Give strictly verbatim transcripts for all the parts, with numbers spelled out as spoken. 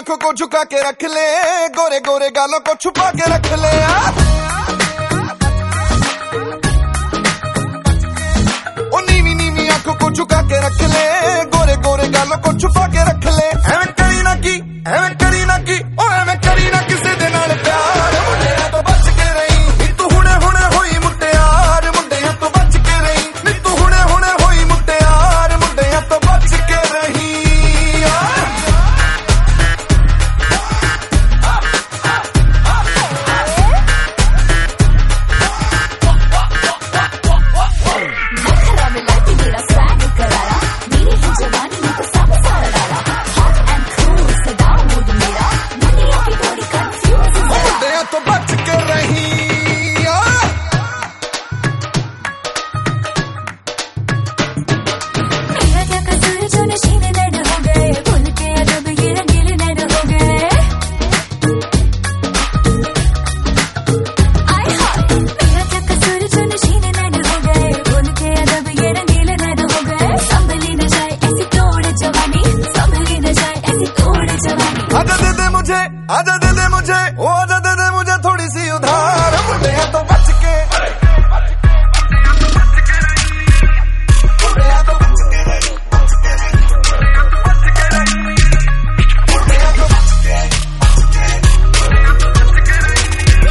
आंखों को झुका के रख ले, गोरे गोरे गालों को छुपा के रख ले। ओ नीवी नीवी आंखों को झुका के रख ले, गोरे गोरे गालों को छुपा के रख ले। एवें करी ना की, एवें करी ना की, ओ एवें करी ना किसे दे नाल प्यार। मुंडिया तो बच के रही, नी तू हुणे हुणे होई मुटियार। मुंडिया तो बच के रही, नी तू हुणे हुणे होई मुटियार। मुंडिया तो बच के रही। तो बच के रही। मेरा क्या कसूर जो नशीले नड हो गए, भूल के अदब ये रंगीले नड हो गए। आय हाय, मेरा क्या कसूर जो नशीले नड हो गए, भूल के अदब ये रंगीले नड हो गए। संभली न जाए ऐसी तोड़ जवानी, संभली न जाए ऐसी तोड़ जवानी। आजा दे दे मुझे, आजा दे दे मुझे, ओ आजा दे दे मुझे थोड़ी सी उधार। मुंडिया तो बच के, मुंडिया तो बच के रही, बच के रही, मुंडिया तो बच के रही, मुंडिया तो बच के, बच के, मुंडिया तो बच के रही।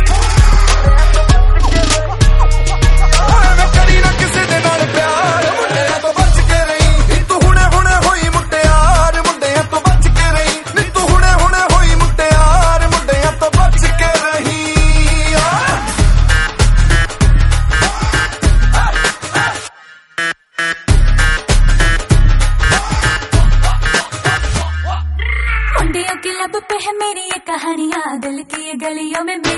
ओ एवें करी ना किसे दे नाल प्यार। मुंडिया तो बच के रही, नी तू हुणे हुणे होई मुटियार। मुंडिया तो बच के रही, नी तू हुणे हुणे होई मुटियार। मुंडिया तो बच के रही। मुंडियों की लब पे है मेरी ये कहानियां, दिल की ये गलियों में